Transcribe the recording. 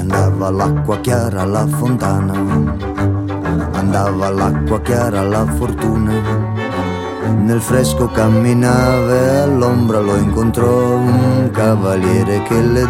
Andava l'acqua chiara alla fontana, andava l'acqua chiara alla fortuna. Nel fresco camminava e all'ombra lo incontrò un cavaliere che le